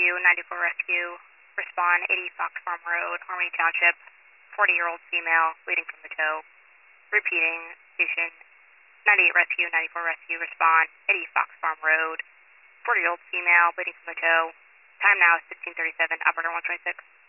Rescue, 94 Rescue, respond 80 Fox Farm Road, Harmony Township, 40-year-old female, bleeding from the toe. Repeating, station 98 Rescue, 94 Rescue, respond 80 Fox Farm Road, 40-year-old female, bleeding from the toe. Time now is 16:37, operator 126.